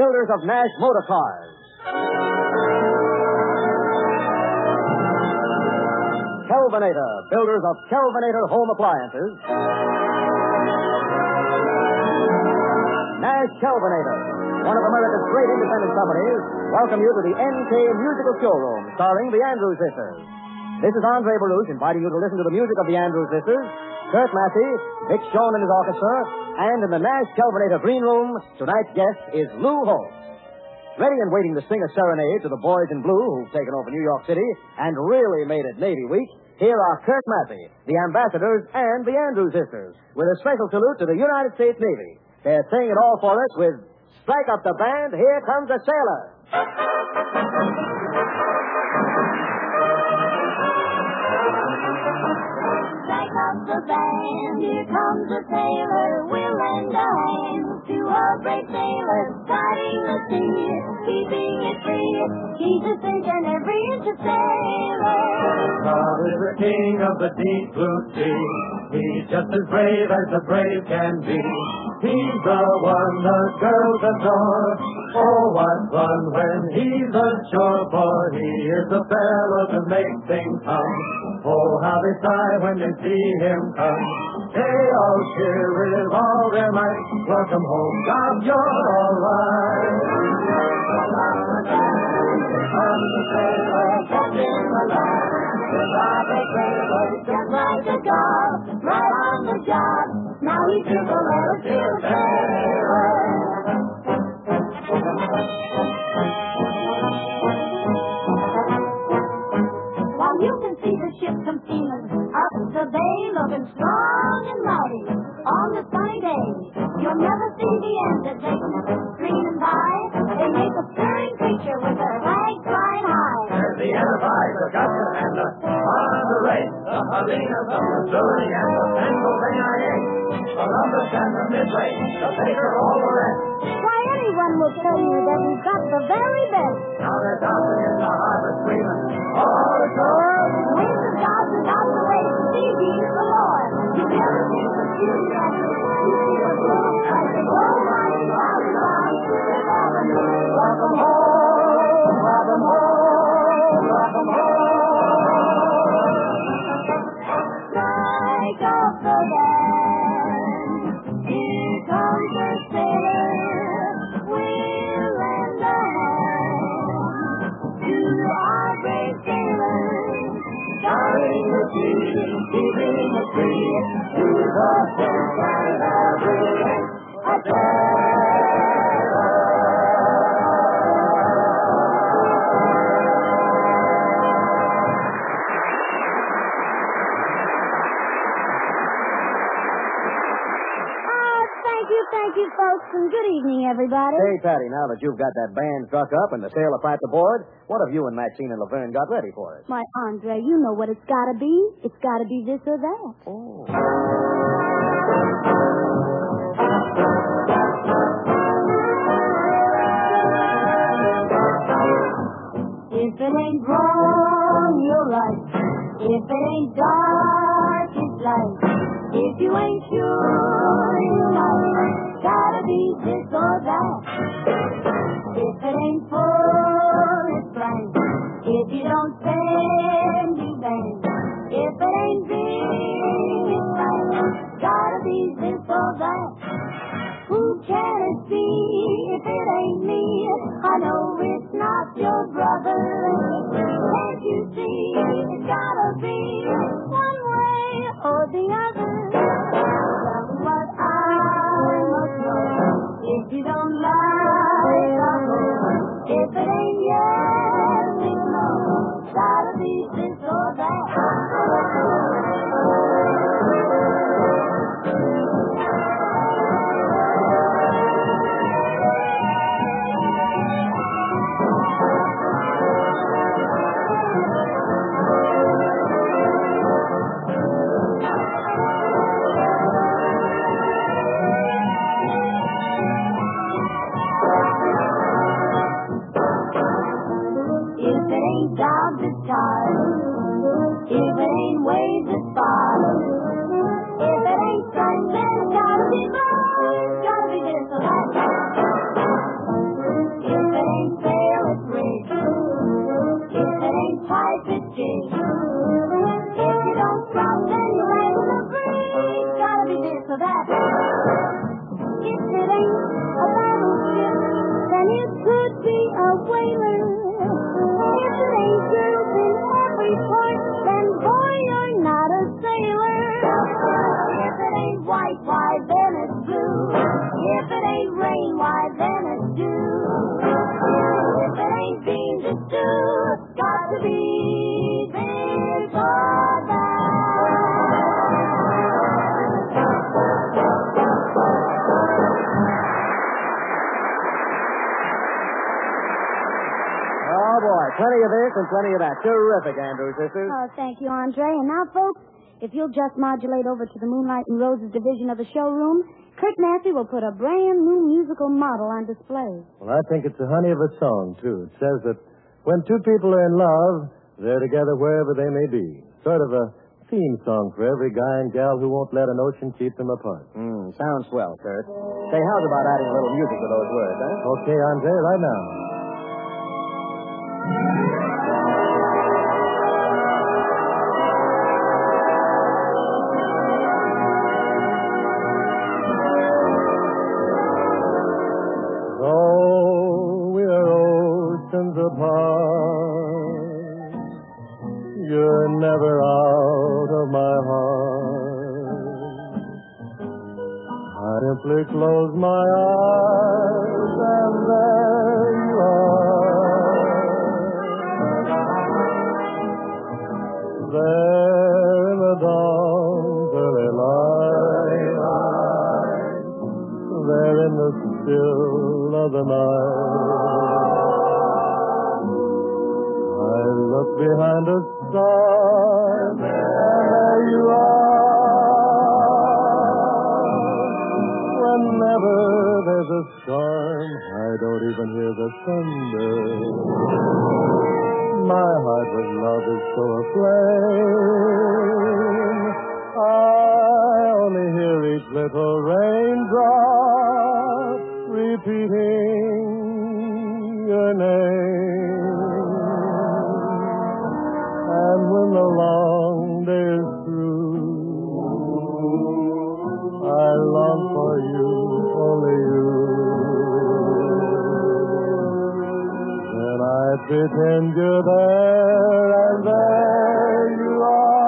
builders of Nash Motor Cars. Kelvinator, builders of Kelvinator home appliances. Nash Kelvinator, one of America's great independent companies, welcome you to the NK Musical Showroom, starring the Andrews Sisters. This is Andre Baruch inviting you to listen to the music of the Andrews Sisters, Kurt Massey, Vic Shawn and his orchestra, and in the Nash Kelvinator Green Room, tonight's guest is Lou Holtz. Ready and waiting to sing a serenade to the boys in blue who've taken over New York City and really made it Navy Week, here are Kurt Massey, the Ambassadors, and the Andrews Sisters, with a special salute to the United States Navy. They're saying it all for us with Strike Up the Band, Here Comes a Sailor. Strike up the band, here comes a sailor. We'll lend a hand to a brave sailor, fighting the sea, keeping it free. He's a sinking every inch a sailor. God is the king of the deep blue sea. He's just as brave as the brave can be. He's the one the girls adore. Oh, what fun when he's ashore, for he is the fellow to make things hum. Oh, how they sigh when they see him come. They all cheer with all their might. Welcome home, God, you're all right. Comes the sailor, catching the line. Without the sailor, just like a god, right on the job. Now he's in the letter to the sailor. While you can see the ship come steaming up the bay, looking strong and mighty on the sunny day, you'll never see the end of Dayton streaming by. They make a stirring picture with their flag flying high. There's the Enterprise, the Augusta, and the Monterey, the Helena, the Missouri, and the Pennsylvania, Columbus and the Midway, the Baker, all the rest. Why, anyone will tell you that we've got the very best. Now they're dancing in the harbor screaming, all ashore. Winds of God without the way to see these galore. You never see the beauty of it. You see the blue as they go riding round and round. Welcome home, welcome home, welcome home. Strike up the band. Here comes the sailor. We'll lend a hand to our brave sailors. Starting the sea, keeping it free, to the sense and every inch a sailor. Thank you, folks, and good evening, everybody. Say, Patty, now that you've got that band struck up and the sailor piped aboard, what have you and Maxine and Laverne got ready for us? Why, Andre, you know what it's got to be. It's got to be this or that. Oh. If it ain't wrong, you're right. If it ain't dark, it's light. If you ain't sure, you might. Gotta be this or that. If it ain't full, it's blank. If you don't send, you bang. If it ain't big, it's blank. Gotta be this or that. Who can it be if it ain't me? I know it's not your brother. Can't you see it's gotta be one way or the other? That's what I must know. If you don't like the whole, if it ain't yes, it's no. Gotta be this or that. for that. If it ain't a battleship, then it could be a whaler. If it ain't girls in every port, then boy, you're not a sailor. If it ain't white, why then it's blue. If it ain't rain, why then it's dew. If it ain't beans, it's stew. It's got to be this or that. Oh, boy. Plenty of this and plenty of that. Terrific, Andrew sisters. Oh, thank you, Andre. And now, folks, if you'll just modulate over to the Moonlight and Roses division of the showroom, Kurt Massey will put a brand new musical model on display. Well, I think it's a honey of a song, too. It says that when two people are in love, they're together wherever they may be. Sort of a theme song for every guy and gal who won't let an ocean keep them apart. Sounds swell, Kurt. Say, how's about adding a little music to those words, huh? Okay, Andre, right now. Though we're oceans apart, you're never out of my heart. I simply close my eyes and there you are. There in the dawn's early light, there in the still of the night, I look behind a star, and there you are. Whenever there's a storm, I don't even hear the thunder. My heart with love is so aflame, I only hear each little raindrop repeating your name. And when the long day is through, I long for you, only you. Then I pretend you're there, and there you are.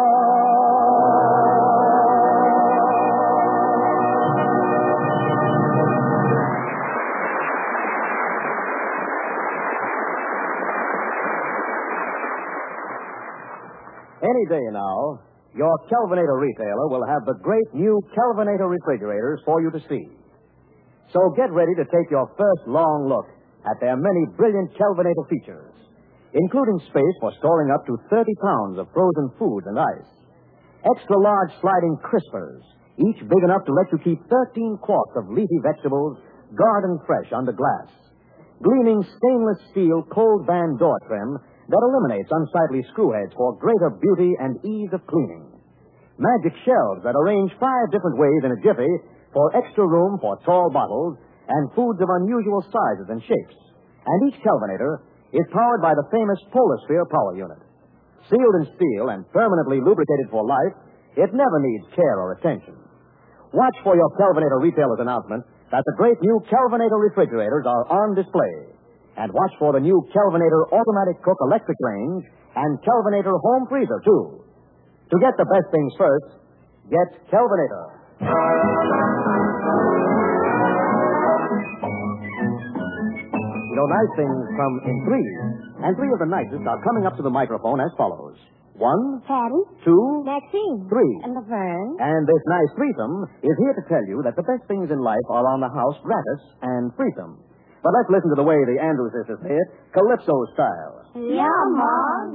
Any day now, your Kelvinator retailer will have the great new Kelvinator refrigerators for you to see. So get ready to take your first long look at their many brilliant Kelvinator features, including space for storing up to 30 pounds of frozen foods and ice, extra large sliding crispers, each big enough to let you keep 13 quarts of leafy vegetables garden fresh under glass, gleaming stainless steel cold band door trim that eliminates unsightly screw heads for greater beauty and ease of cleaning. Magic shelves that arrange 5 different ways in a jiffy for extra room for tall bottles and foods of unusual sizes and shapes. And each Kelvinator is powered by the famous Polarsphere power unit. Sealed in steel and permanently lubricated for life, it never needs care or attention. Watch for your Kelvinator retailer's announcement that the great new Kelvinator refrigerators are on display. And watch for the new Kelvinator automatic cook electric range and Kelvinator home freezer, too. To get the best things first, get Kelvinator. You know, nice things come in threes. And 3 of the nicest are coming up to the microphone as follows. 1, Patty, 2, Maxine, 3. and Laverne. And this nice threesome is here to tell you that the best things in life are on the house gratis and threesome. But let's listen to the way the Andrews sisters say it, Calypso style. Yeah, Mom.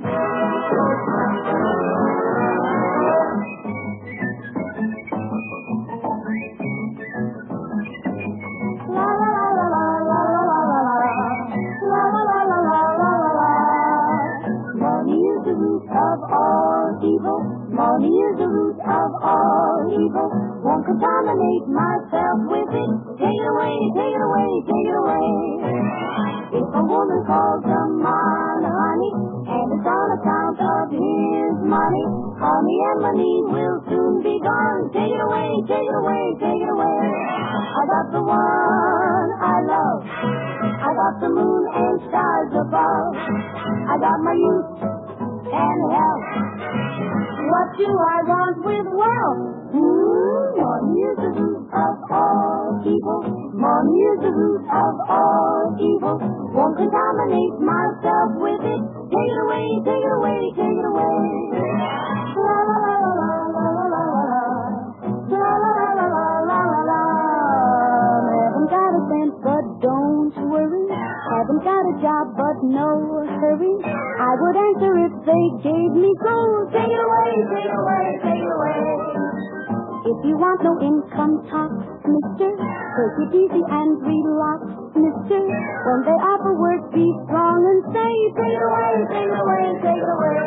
Money is the root of all evil. Money is the root of all evil. One could find contaminate myself with it. Take it away, take it away, take it away. If a woman calls a man honey, and it's on account of his money, honey and money will soon be gone. Take it away, take it away, take it away. I got the one I love. I got the moon and stars above. I got my youth and health. What do I want with wealth? Money is the root of all evil. Money is the root of all evil. Won't contaminate myself with it. Take it away, take it away, take it away. La la la la la la la la. La la la la la la la la. Haven't got a cent, but don't worry. Haven't got a job, but no hurry. I would answer if they gave me gold. Take it away, take it away, take it away. If you want no income tax, mister, take it easy and relax, mister. When they offer work, be strong and say, take it away, take it away, take it away.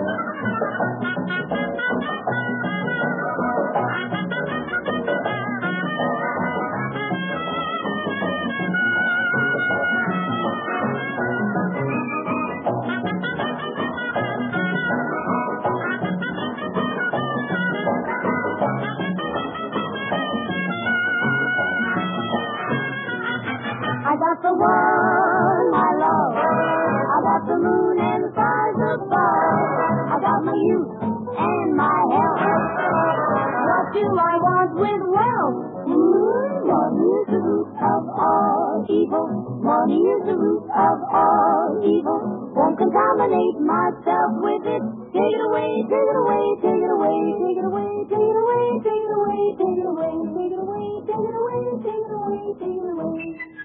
I got the one I love. I got the moon and the stars above. I got my youth and my health. What do I want with wealth? Money is the root of all evil. Money is the root of all evil. Won't contaminate myself with it. Take it away, take it away, take it away, take it away, take it away, take it away, take it away, take it away, take it away, take it away, take it away.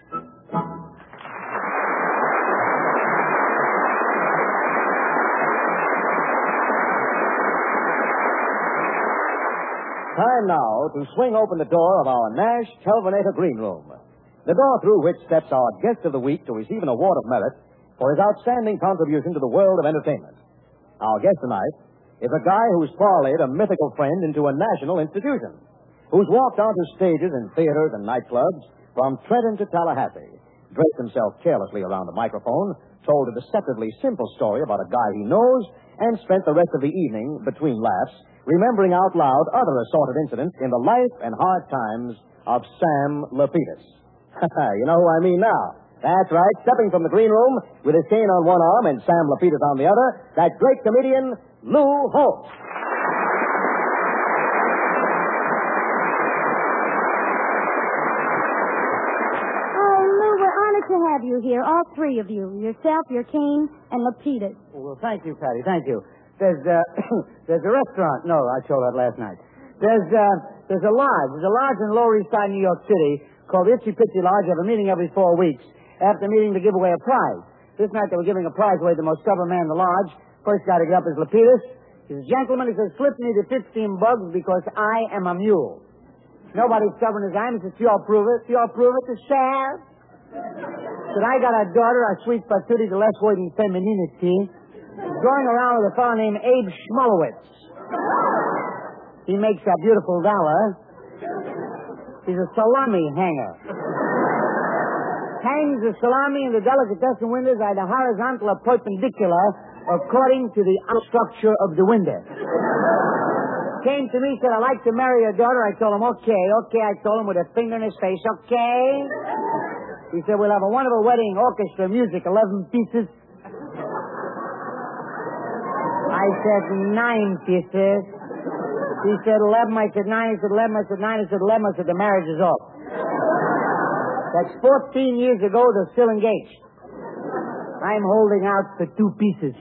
Time now to swing open the door of our Nash Kelvinator Green Room. The door through which steps our guest of the week to receive an award of merit for his outstanding contribution to the world of entertainment. Our guest tonight is a guy who's parlayed a mythical friend into a national institution, who's walked onto stages in theaters and nightclubs from Trenton to Tallahassee, draped himself carelessly around a microphone, told a deceptively simple story about a guy he knows, and spent the rest of the evening, between laughs, remembering out loud other assorted incidents in the life and hard times of Sam Lapidus. You know who I mean now. That's right, stepping from the green room with his cane on one arm and Sam Lapidus on the other, that great comedian, Lou Holtz. To have you here, all three of you, yourself, your cane, and Lapidus. Well, thank you, Patty. Thank you. There's a restaurant. No, I told that last night. There's a lodge. There's a lodge in Lower East Side, New York City, called the Itsy Pitsy Lodge. They have a meeting every 4 weeks. After the meeting, they give away a prize. This night, they were giving a prize away to the most stubborn man in the lodge. First guy to get up is Lapidus. He says, "Gentlemen," he says, "slip me the 15 bugs because I am a mule." Nobody's stubborn as I am. He says, "You all prove it. You all prove it." To Sam. Said, "I got a daughter, a sweet patootie, the less word in femininity, going around with a fellow named Abe Schmolowitz. He makes a beautiful dollar. He's a salami hanger. Hangs the salami in the delicatessen windows either horizontal or perpendicular, according to the structure of the window. Came to me, said, "I'd like to marry your daughter." I told him, okay. I told him with a finger in his face, okay. He said, "We'll have a wonderful wedding, orchestra, music, 11 pieces." I said, 9 pieces. He said, 11. I said, 9. He said, 11. I said, 9. He said, 11. I said, the marriage is off. That's 14 years ago. They're still engaged. I'm holding out for 2 pieces.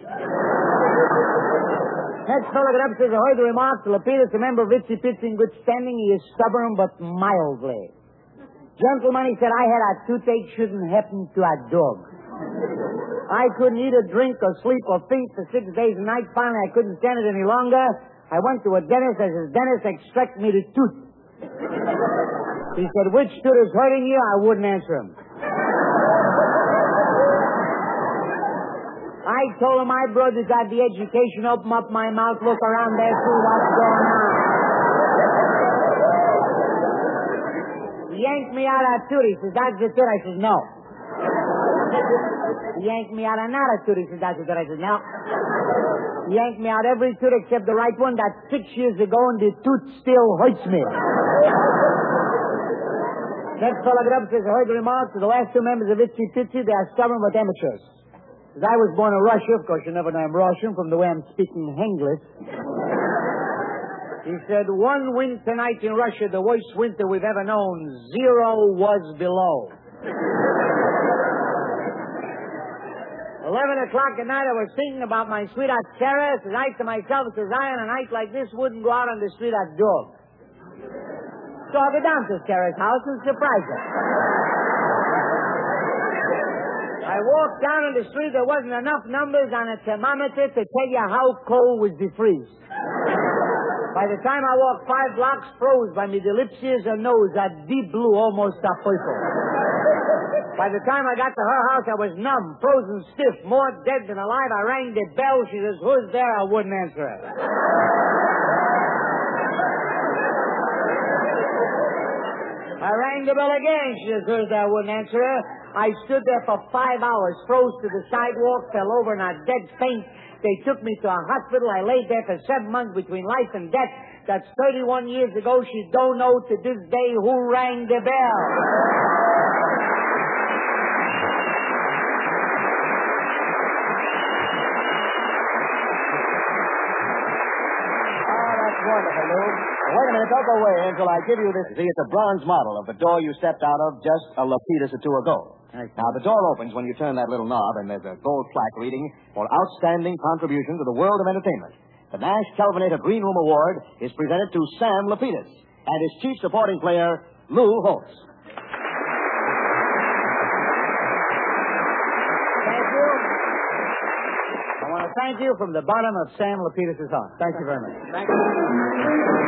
Next fellow got up and says, "I heard the remarks. Lapidus, a member of Itsy Pitsy in good standing. He is stubborn, but mildly. Gentlemen," he said, "I had a toothache, shouldn't happen to a dog. I couldn't eat or drink or sleep or think for 6 days and nights. Finally, I couldn't stand it any longer. I went to a dentist. I said, 'Dentist, extract me the tooth.' He said, 'Which tooth is hurting you?' I wouldn't answer him. I told him my brother got the education, open up my mouth, look around there, see what's going on. He yanked me out of toot. He says, that's the toot. I says, no. He yanked me out of not a toot. He says, that's the toot. I says, no. He yanked me out every toot except the right one. That's 6 years ago, and the toot still hurts me. Next fellow got up and says, I heard the remarks of the last two members of Itsy Pitsy. They are stubborn but amateurs. As I was born in Russia, of course you never know I'm Russian from the way I'm speaking English. He said, one winter night in Russia, the worst winter we've ever known, 0 was below. 11 o'clock at night, I was thinking about my sweetheart Sarah. Says I to myself, says I on a night like this wouldn't go out on the street at dog. So I'll go down to Sarah's house and surprise her. I walked down on the street. There wasn't enough numbers on a thermometer to tell you how cold was the freeze. By the time I walked 5 blocks, froze by me the lips, ears, and nose, a deep blue, almost a purple. By the time I got to her house, I was numb, frozen stiff, more dead than alive. I rang the bell. She says, who's there? I wouldn't answer it. I rang the bell again. She says, who's there? I wouldn't answer her. I stood there for 5 hours, froze to the sidewalk, fell over in a dead faint. They took me to a hospital. I laid there for 7 months between life and death. That's 31 years ago. She don't know to this day who rang the bell. Wonderful, Lou. Wait a minute, don't go away until I give you this. See, it's a bronze model of the door you stepped out of just a Lapidus or two ago. Now, the door opens when you turn that little knob, and there's a gold plaque reading for outstanding contribution to the world of entertainment. The Nash Kelvinator Green Room Award is presented to Sam Lapidus and his chief supporting player, Lou Holtz. Thank you. I want to thank you from the bottom of Sam Lapidus' heart. Thank you very much. Thank you.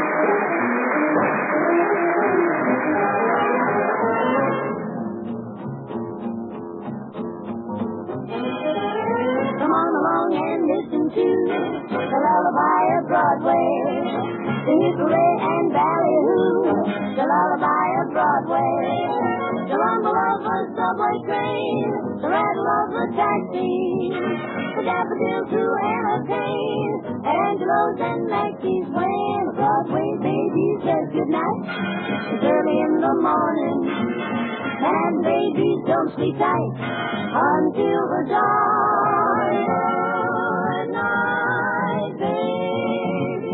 Come on along and listen to the lullaby of Broadway. The hickory and ballyhoo, the lullaby of Broadway. The rumble of a subway train, the rattle of a taxi, the daffodil to entertain, Angelo's and Maxie's when a Broadway baby says goodnight. It's early in the morning, and babies don't sleep tight until the dawn. Good night, baby.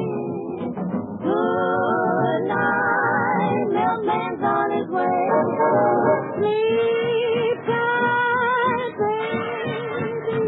Good night, milkman's on his way. Sleep tight, baby.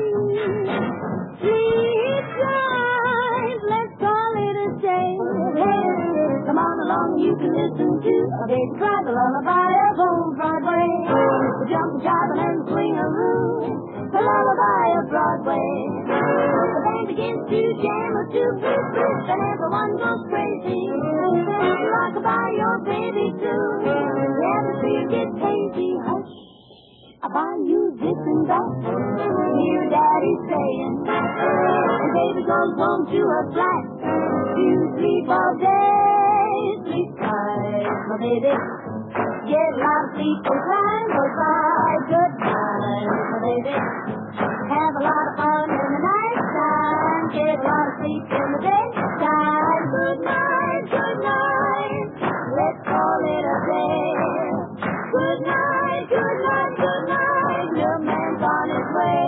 Sleep tight, let's call it a day. Come on along, you can listen to a big cry, the lullaby of old Broadway. The jump, jive, and swing-a-roo, the lullaby of Broadway. The band begins to jam a two-beat, and everyone goes crazy. You rock about your baby too. Yeah, the street gets hazy. Hush, I'll buy you this and that. Hear Daddy saying, and baby goes home to her flat. You sleep all day, sleep tight, my baby. Get a lot of sleep as time goes by. Good night, my baby. Have a lot of fun in the night time. Get a lot of sleep in the daytime. Good night, good night. Let's call it a day. Good night, good night, good night. Your man's on his way.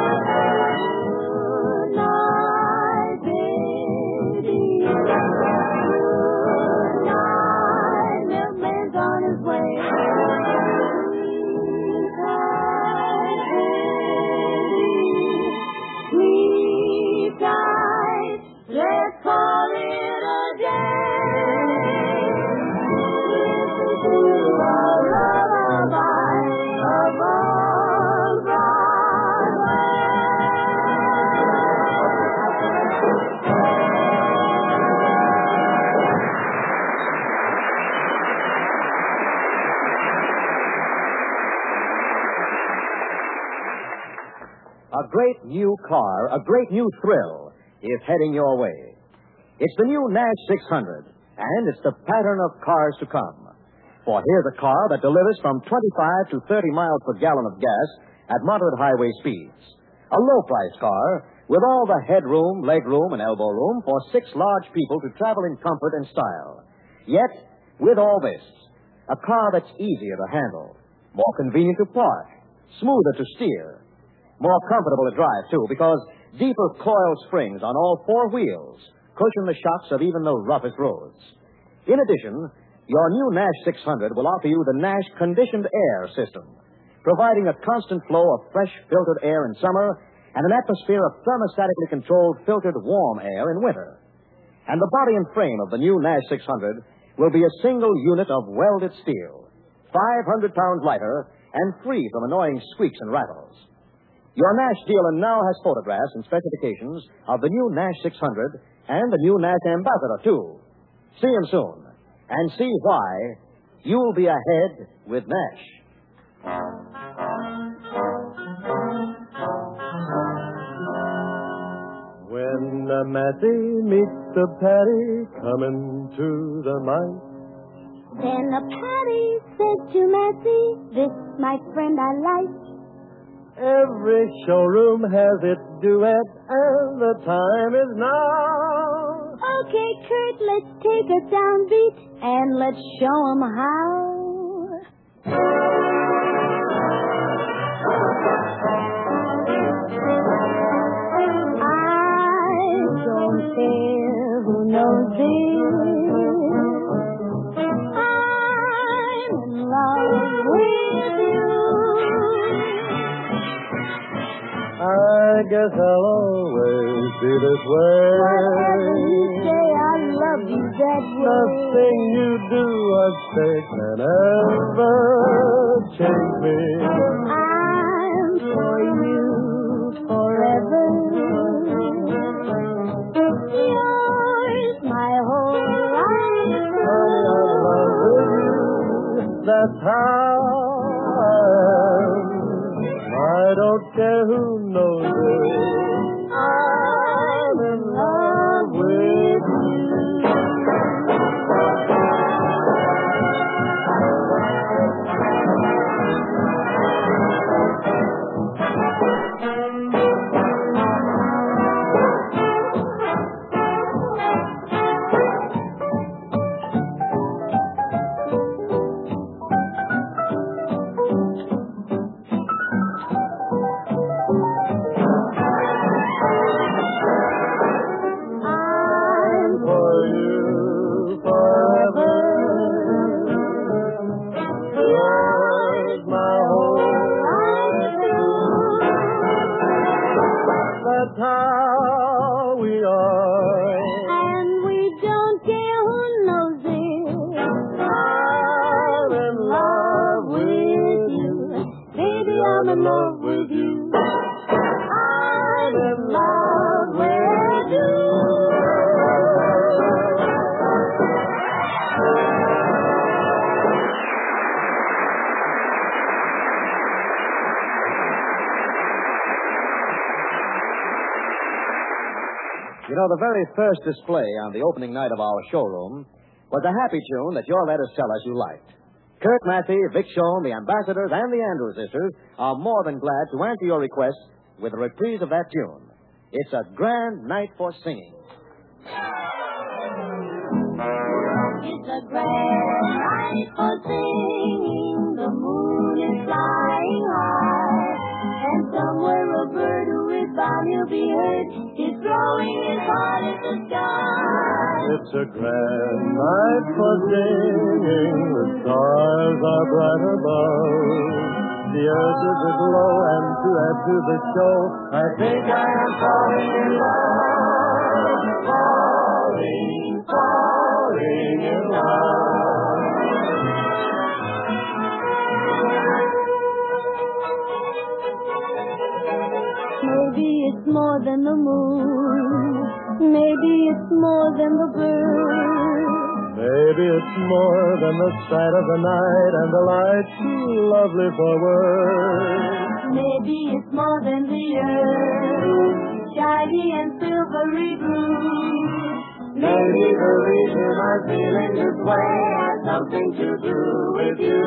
Good night, baby. Good night. Milkman's on his way. Sleep tight, let's call it a day. Listen to the lullaby of old Broadway. A great new car, a great new thrill is heading your way. It's the new Nash 600, and it's the pattern of cars to come. For here's a car that delivers from 25 to 30 miles per gallon of gas at moderate highway speeds. A low-priced car with all the headroom, legroom, and elbow room for 6 large people to travel in comfort and style. Yet, with all this, a car that's easier to handle, more convenient to park, smoother to steer, more comfortable to drive, too, because deeper coil springs on all 4 wheels cushion the shocks of even the roughest roads. In addition, your new Nash 600 will offer you the Nash Conditioned Air System, providing a constant flow of fresh filtered air in summer and an atmosphere of thermostatically controlled filtered warm air in winter. And the body and frame of the new Nash 600 will be a single unit of welded steel, 500 pounds lighter and free from annoying squeaks and rattles. Your Nash dealer now has photographs and specifications of the new Nash 600 and the new Nash Ambassador, too. See him soon and see why you'll be ahead with Nash. When the Matty meets the Patty coming to the mine, Then the Patty said to Matty, "This, my friend, I like." every showroom has its duet, and the time is now. Okay, Kurt, let's take a downbeat and let's show 'em how. I don't care who knows this. I'm in love with you. I guess I'll always be this way. Whatever you say, I love you that way. Nothing you do or say can ever change me. I'm for you forever. Yours, my whole life. Honey, I'm in love with you. That's how I am. I don't care who knows it. I'm in love with you. That's how we are. And we don't care who knows it. I'm in love with you. Baby, I'm in love with you. I'm in love with you. You know, the very first display on the opening night of our showroom was a happy tune that your letters tell us you liked. Kurt Massey, Vic Schoen, the Ambassadors, and the Andrews Sisters are more than glad to answer your request with a reprise of that tune. It's a grand night for singing. It's a grand night for singing. The moon is flying high, and somewhere a bird who is bound to be heard is throwing his heart at the sky. It's a grand night for singing. The stars are bright above. The earth is aglow, and to add to the show, I think I am falling in love. Falling in love. Maybe it's more than the moon. Maybe it's more than the bird. Maybe it's more than the sight of the night and the light too lovely for words. Maybe it's more than the earth, shiny and silvery blue. Maybe the reason I'm feeling this way has something to do with you.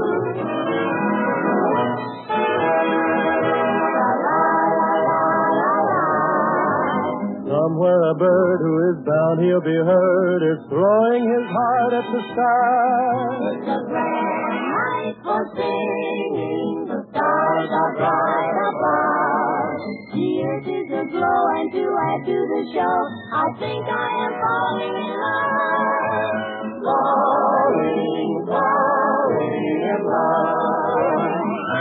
Somewhere a bird who is bound he'll be heard is throwing his heart at the sky. It's a grand night for singing, the stars are bright above. The earth is aglow, and to add to the show, I think I am falling in love. Falling in love.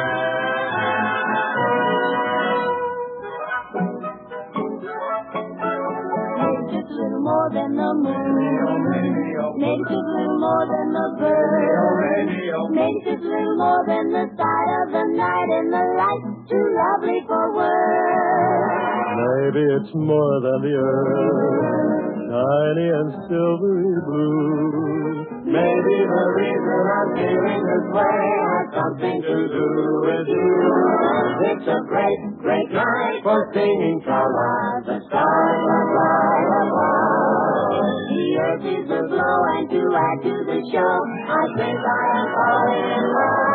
Maybe just a little more than the moon. Maybe just a little more than the bird. Maybe just a little more than the sight of the night and the light too lovely for words. Maybe it's more than the earth, shiny and silvery blue. Maybe the reason I'm feeling this way has something to do with you. It's a great, great night for singing tra-la. The stars are bright above. The earth is aglow, and to add to the show, I think I am falling in love.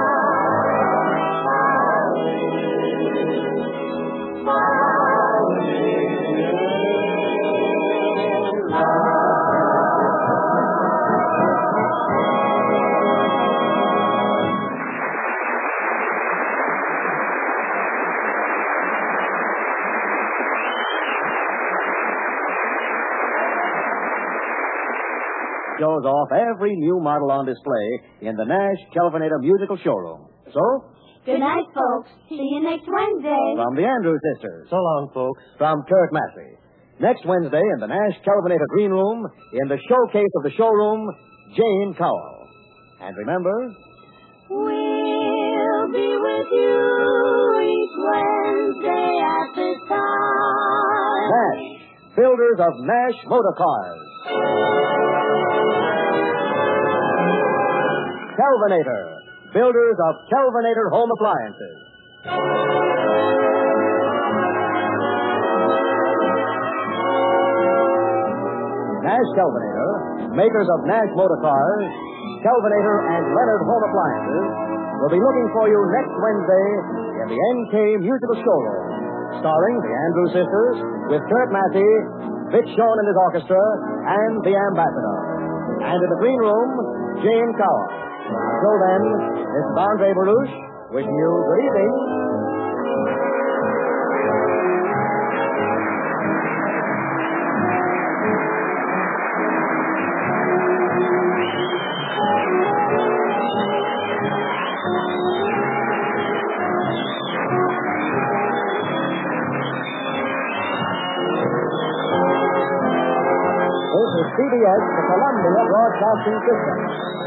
Shows off every new model on display in the Nash Kelvinator Musical Showroom. So, Good night, folks. See you next Wednesday. from the Andrews Sisters, So long, folks. from Kurt Massey. Next Wednesday in the Nash Kelvinator Green Room, in the showcase of the showroom, Jane Cowell. And remember, We'll be with you each Wednesday at this time. Nash, builders of Nash Motor Cars. Kelvinator, builders of Kelvinator Home Appliances. Nash Kelvinator, makers of Nash Motor Cars, Kelvinator, and Leonard Home Appliances, will be looking for you next Wednesday in the NK Musical Showroom, starring the Andrews Sisters with Kurt Massey, Fitz Shawn and his orchestra, and the Ambassador. And in the Green Room, Jane Cowell. Until then, this is Andre Baruch wishing you good evening. This is CBS, the Columbia Broadcasting System.